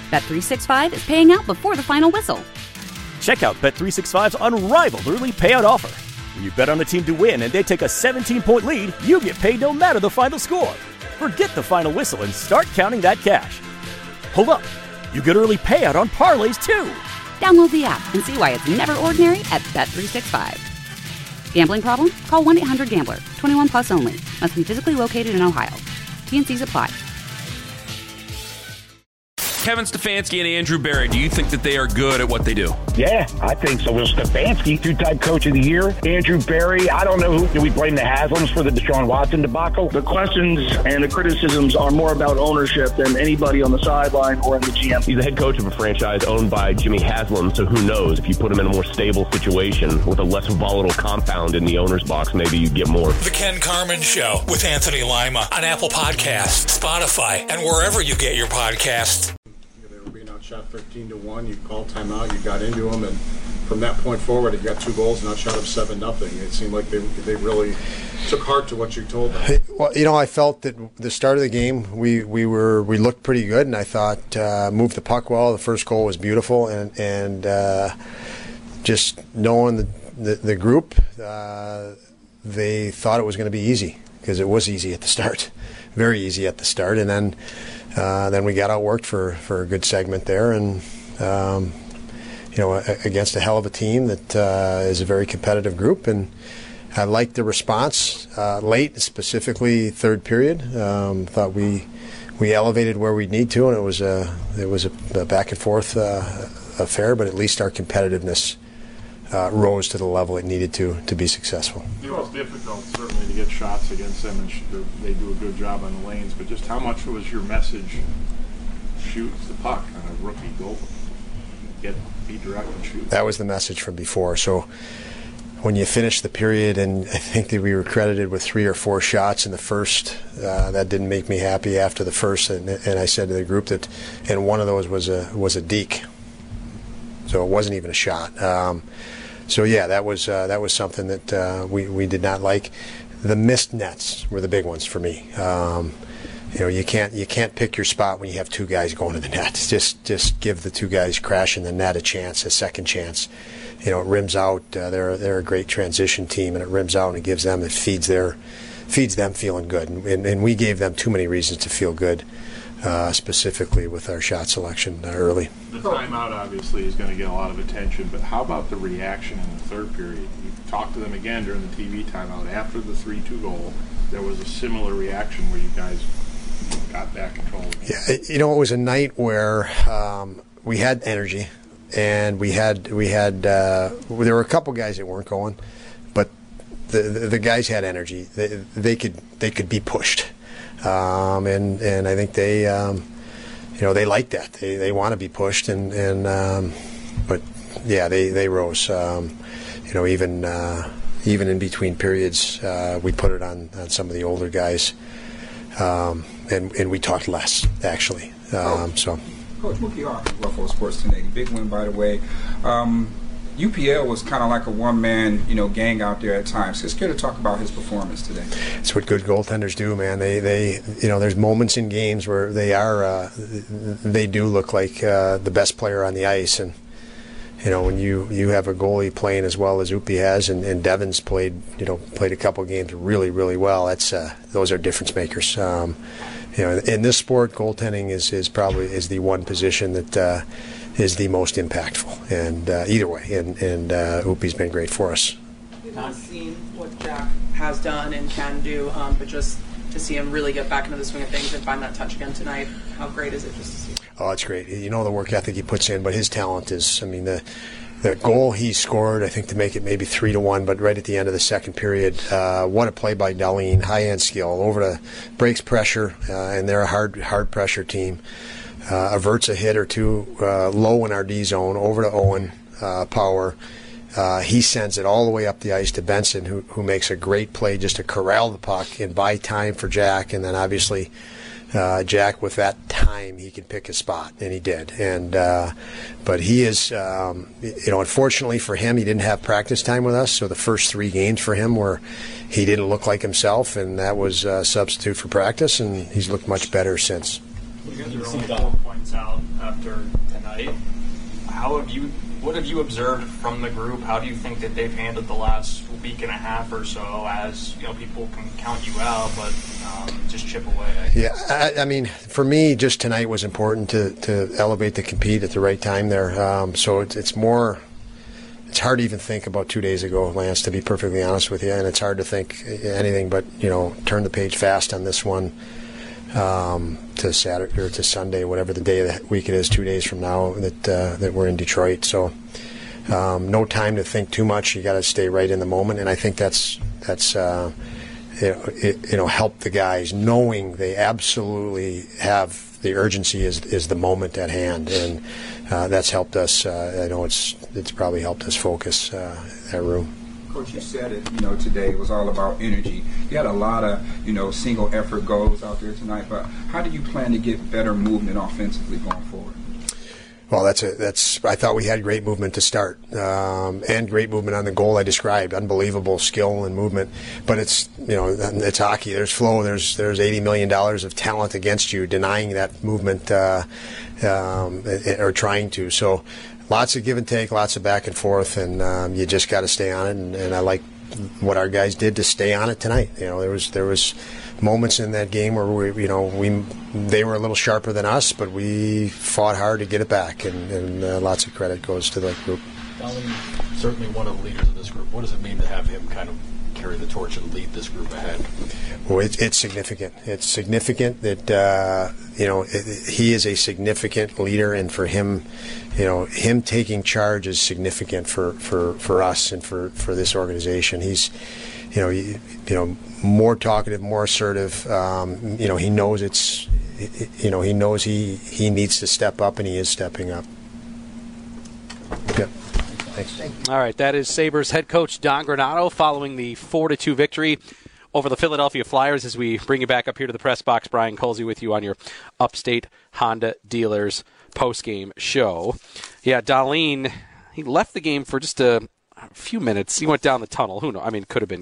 Bet365 is paying out before the final whistle. Check out Bet365's unrivaled early payout offer. When you bet on a team to win and they take a 17-point lead, you get paid no matter the final score. Forget the final whistle and start counting that cash. Hold up. You get early payout on parlays, too. Download the app and see why it's never ordinary at Bet365. Gambling problem? Call 1-800-GAMBLER. 21 plus only. Must be physically located in Ohio. T&Cs apply. Kevin Stefanski and Andrew Berry, do you think that they are good at what they do? Yeah, I think so. Well, Stefanski, two-time coach of the year. Andrew Berry, I don't know who. Do we blame the Haslams for the Deshaun Watson debacle? The questions and the criticisms are more about ownership than anybody on the sideline or in the GM. He's the head coach of a franchise owned by Jimmy Haslam, so who knows? If you put him in a more stable situation with a less volatile compound in the owner's box, maybe you'd get more. The Ken Carman Show with Anthony Lima on Apple Podcasts, Spotify, and wherever you get your podcasts. Shot 13-1. You called timeout. You got into them, and from that point forward, you got 2 goals and outshot of 7-0. It seemed like they really took heart to what you told them. Well, I felt that the start of the game we looked pretty good, and I thought moved the puck well. The first goal was beautiful, and just knowing the group, they thought it was going to be easy because it was easy at the start, very easy at the start, and then we got outworked for a good segment there, and against a hell of a team that is a very competitive group, and I liked the response late, specifically third period. Thought we elevated where we need to, and it was a back and forth affair, but at least our competitiveness rose to the level it needed to be successful. It was difficult, certainly, to get shots against them, and they do a good job on the lanes, but just how much was your message, shoot the puck on a rookie goal, be direct and shoot? That was the message from before. So when you finish the period, and I think that we were credited with 3 or 4 shots in the first, that didn't make me happy after the first, and I said to the group that, and one of those was a deke, so it wasn't even a shot. So yeah, that was something that we did not like. The missed nets were the big ones for me. You can't pick your spot when you have 2 guys going to the net. Just give the 2 guys crashing the net a second chance. It rims out. They're a great transition team, and it rims out and it gives them, it feeds them feeling good. And we gave them too many reasons to feel good. Specifically with our shot selection early. The timeout obviously is going to get a lot of attention, but how about the reaction in the third period? You talked to them again during the TV timeout. After the 3-2 goal, there was a similar reaction where you guys got back control. Yeah, it was a night where we had energy, and we had there were a couple guys that weren't going, but the guys had energy. They could be pushed. And I think they they like that. They want to be pushed, but yeah, they rose. Even in between periods, we put it on some of the older guys, and we talked less actually. So, Coach Mookie Hawk, Buffalo Sports 1080, big win by the way. UPL was kind of like a one-man, gang out there at times. Just care to talk about his performance today. It's what good goaltenders do, man. They there's moments in games where they do look like the best player on the ice, and when you have a goalie playing as well as Upi has, and Devin's played a couple games really, really well. Those are difference makers. In this sport, goaltending is probably the one position that is the most impactful, and either way, and Upi's been great for us. We've not seen what Jack has done and can do, but just to see him really get back into the swing of things and find that touch again tonight, how great is it just to see? Oh, it's great. The work ethic he puts in, but his talent is, the goal he scored, I think, to make it maybe 3-1, but right at the end of the second period, what a play by Dahlin, high-end skill, breaks pressure, and they're a hard pressure team. Averts a hit or two low in our D zone over to Owen Power. He sends it all the way up the ice to Benson, who makes a great play just to corral the puck and buy time for Jack. And then obviously Jack, with that time, he can pick his spot, and he did. And but he is, unfortunately for him, he didn't have practice time with us. So the first 3 games for him were he didn't look like himself, and that was a substitute for practice, and he's looked much better since. You guys are only 4 points out after tonight. What have you observed from the group? How do you think that they've handled the last week and a half or so? As people can count you out, but just chip away. Yeah, I mean, for me, just tonight was important to elevate the compete at the right time there. So it's more. It's hard to even think about 2 days ago, Lance, to be perfectly honest with you, and it's hard to think anything but turn the page fast on this one to Saturday or to Sunday, whatever the day of the week it is, 2 days from now that we're in Detroit. So no time to think too much. You got to stay right in the moment, and I think that's helped the guys knowing they absolutely have the urgency is the moment at hand, and that's helped us. I know it's probably helped us focus that room. Coach, you said it, today it was all about energy. You had a lot of, single effort goals out there tonight, but how do you plan to get better movement offensively going forward? Well, I thought we had great movement to start, and great movement on the goal I described. Unbelievable skill and movement, but it's hockey. There's flow. There's $80 million of talent against you, denying that movement or trying to. So, lots of give and take, lots of back and forth, and you just got to stay on it. And I like what our guys did to stay on it tonight. There was moments in that game where they were a little sharper than us, but we fought hard to get it back, and lots of credit goes to that group. Dahlin, certainly one of the leaders of this group. What does it mean to have him kind of carry the torch and lead this group ahead? Well, it's significant. It's significant that he is a significant leader, and for him, him taking charge is significant for us and for this organization. He's more talkative, more assertive. He knows he knows he needs to step up, and he is stepping up. Yep. Thanks. All right, that is Sabres head coach Don Granato following the 4-2 victory over the Philadelphia Flyers. As we bring you back up here to the press box, Brian Colsey with you on your Upstate Honda Dealers post-game show. Yeah, Dahlin, he left the game for just a few minutes. He went down the tunnel. Who knows? I mean, it could have been,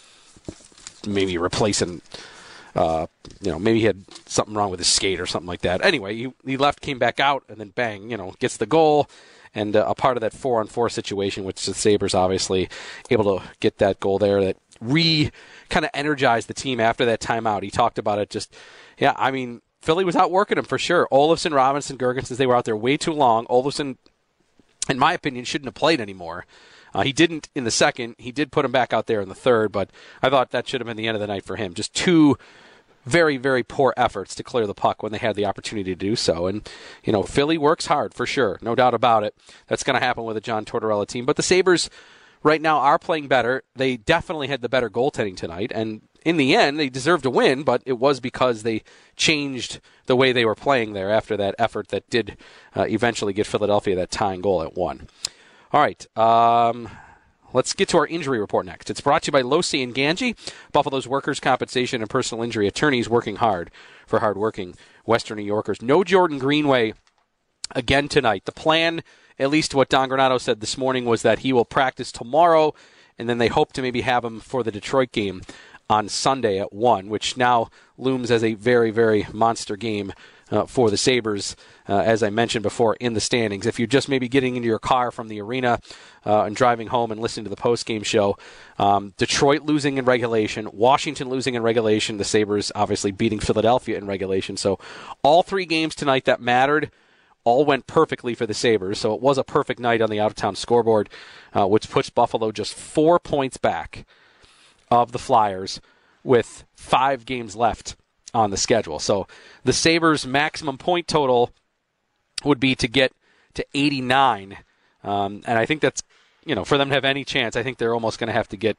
maybe replacing, maybe he had something wrong with his skate or something like that. Anyway, he left, came back out, and then bang, gets the goal. And a part of that 4-on-4 situation, which the Sabres obviously able to get that goal there that kind of energized the team after that timeout. He talked about it Philly was outworking him for sure. Olofsson, Robinson, Girgensons, they were out there way too long. Olofsson, in my opinion, shouldn't have played anymore. He didn't in the second. He did put him back out there in the third, but I thought that should have been the end of the night for him. Just two very, very poor efforts to clear the puck when they had the opportunity to do so. And, Philly works hard for sure. No doubt about it. That's going to happen with a John Tortorella team. But the Sabres right now are playing better. They definitely had the better goaltending tonight. And in the end, they deserved to win, but it was because they changed the way they were playing there after that effort that did eventually get Philadelphia that tying goal at 1. All right. Let's get to our injury report next. It's brought to you by Losi and Ganji, Buffalo's workers' compensation and personal injury attorneys working hard for hardworking Western New Yorkers. No Jordan Greenway again tonight. The plan, at least what Don Granato said this morning, was that he will practice tomorrow, and then they hope to maybe have him for the Detroit game on Sunday at 1, which now looms as a very, very monster game for the Sabres, as I mentioned before, in the standings. If you're just maybe getting into your car from the arena and driving home and listening to the post-game show, Detroit losing in regulation, Washington losing in regulation, the Sabres obviously beating Philadelphia in regulation. So all three games tonight that mattered all went perfectly for the Sabres. So it was a perfect night on the out-of-town scoreboard, which puts Buffalo just 4 points back of the Flyers with 5 games left on the schedule. So the Sabres' maximum point total would be to get to 89. And I think that's, for them to have any chance, I think they're almost going to have to be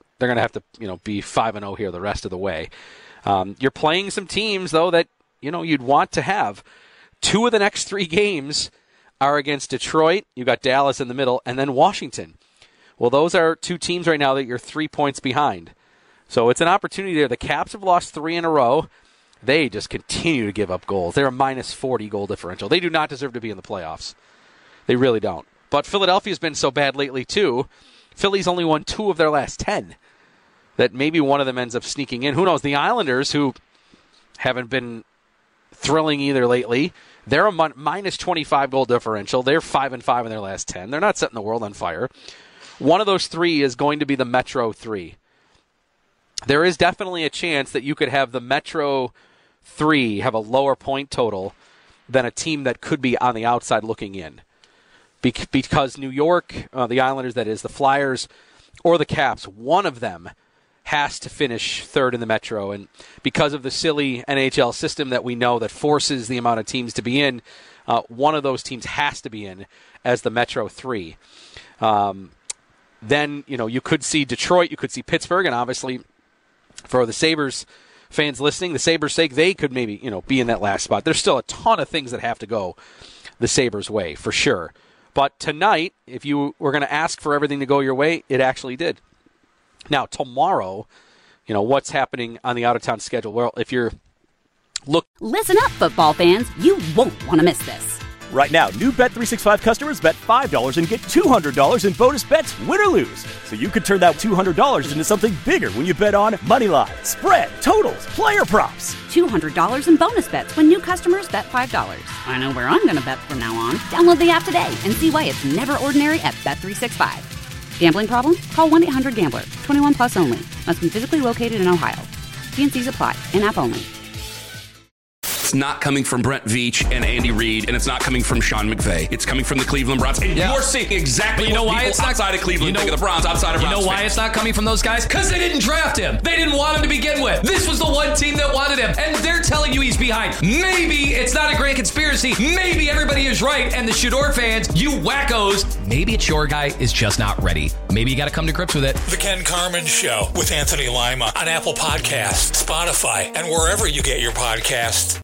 5-0 here the rest of the way. You're playing some teams, though, that, you'd want to have. 2 of the next 3 games are against Detroit. You got Dallas in the middle, and then Washington. Well, those are 2 teams right now that you're 3 points behind. So it's an opportunity there. The Caps have lost 3 in a row. They just continue to give up goals. They're a minus 40 goal differential. They do not deserve to be in the playoffs. They really don't. But Philadelphia's been so bad lately, too. Philly's only won 2 of their last 10. That maybe one of them ends up sneaking in. Who knows? The Islanders, who haven't been thrilling either lately. They're a minus 25 goal differential. They're 5-5 in their last 10. They're not setting the world on fire. One of those three is going to be the Metro 3. There is definitely a chance that you could have the Metro 3 have a lower point total than a team that could be on the outside looking in. Because New York, the Islanders, that is, the Flyers, or the Caps, one of them has to finish third in the Metro. And because of the silly NHL system that we know that forces the amount of teams to be in, one of those teams has to be in as the Metro 3. Then, you could see Detroit, you could see Pittsburgh, and obviously for the Sabres fans listening, the Sabres' sake, they could maybe, be in that last spot. There's still a ton of things that have to go the Sabres' way, for sure. But tonight, if you were going to ask for everything to go your way, it actually did. Now, tomorrow, what's happening on the out-of-town schedule? Well, if you're Listen up, football fans. You won't want to miss this. Right now, new Bet365 customers bet $5 and get $200 in bonus bets, win or lose. So you could turn that $200 into something bigger when you bet on Moneyline, spread, totals, player props. $200 in bonus bets when new customers bet $5. I know where I'm going to bet from now on. Download the app today and see why it's never ordinary at Bet365. Gambling problem? Call 1-800-GAMBLER. 21 plus only. Must be physically located in Ohio. T&Cs apply. In-app only. It's not coming from Brent Veach and Andy Reid, and it's not coming from Sean McVay. It's coming from the Cleveland Browns. And you're seeing exactly what people outside of Cleveland think of the Browns, outside of Browns. You know why it's not coming from those guys? Because they didn't draft him. They didn't want him to begin with. This was the one team that wanted him, and they're telling you he's behind. Maybe it's not a great conspiracy. Maybe everybody is right, and the Shador fans, you wackos, maybe it's your guy is just not ready. Maybe you got to come to grips with it. The Ken Carman Show with Anthony Lima on Apple Podcasts, Spotify, and wherever you get your podcasts.